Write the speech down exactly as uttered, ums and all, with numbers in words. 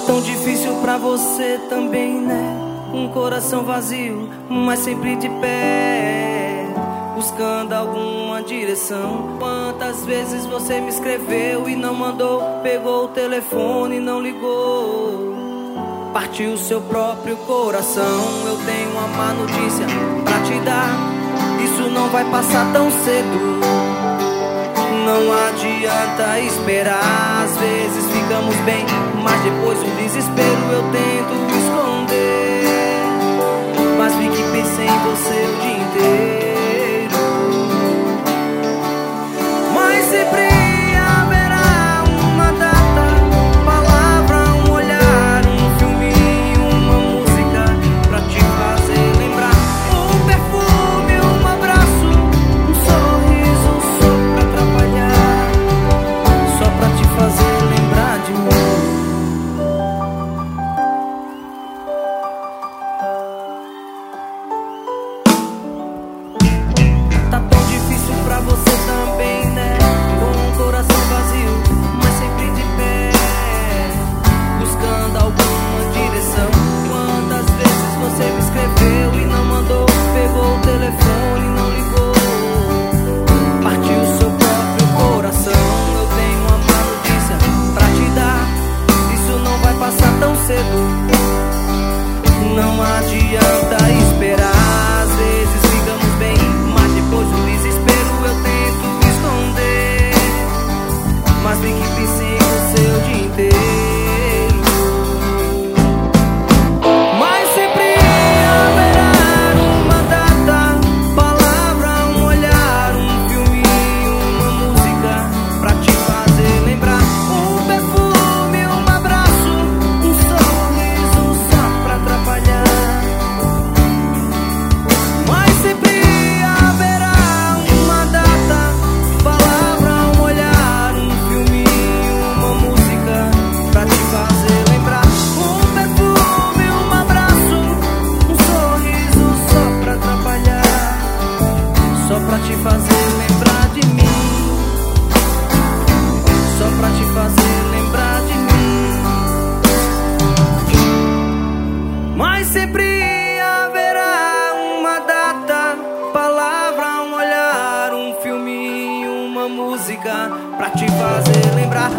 tão difícil pra você também, né? Um coração vazio, mas sempre de pé, buscando alguma direção. Quantas vezes você me escreveu e não mandou? Pegou o telefone e não ligou, partiu seu próprio coração. Eu tenho uma má notícia pra te dar: isso não vai passar tão cedo. Não adianta esperar. Às vezes ficamos bem, mas depois o desespero eu tento esconder. Mas vi que pensei em você o dia inteiro. Mas sempre haverá uma data, palavra, um olhar, um filme, uma música pra te fazer lembrar. Um perfume, um abraço, um sorriso só pra atrapalhar, só pra te fazer lembrar de mim. Tá tão difícil pra você também, né? Com um coração vazio, mas sempre de pé, buscando alguma direção. Quantas vezes você me escreveu e não mandou? Pegou o telefone e não ligou, partiu seu próprio coração. Eu tenho uma má notícia pra te dar: isso não vai passar tão cedo. Não adianta esperar. Às vezes ficamos bem, mas depois o desespero eu tento esconder. Mas vi que pensei em você o dia inteiro. Mas sempre haverá uma data, palavra, um olhar, um filme, uma música pra te fazer lembrar. Um perfume, um abraço, um sorriso só pra atrapalhar. Mas sempre haverá uma data, palavra, um olhar, um filme, uma música pra te fazer lembrar. Um perfume, um abraço, um sorriso só pra atrapalhar, só pra te fazer lembrar de mim, só pra te fazer lembrar de mim. Mas sempre haverá uma data, palavra, um olhar, um filme, uma música pra te fazer lembrar.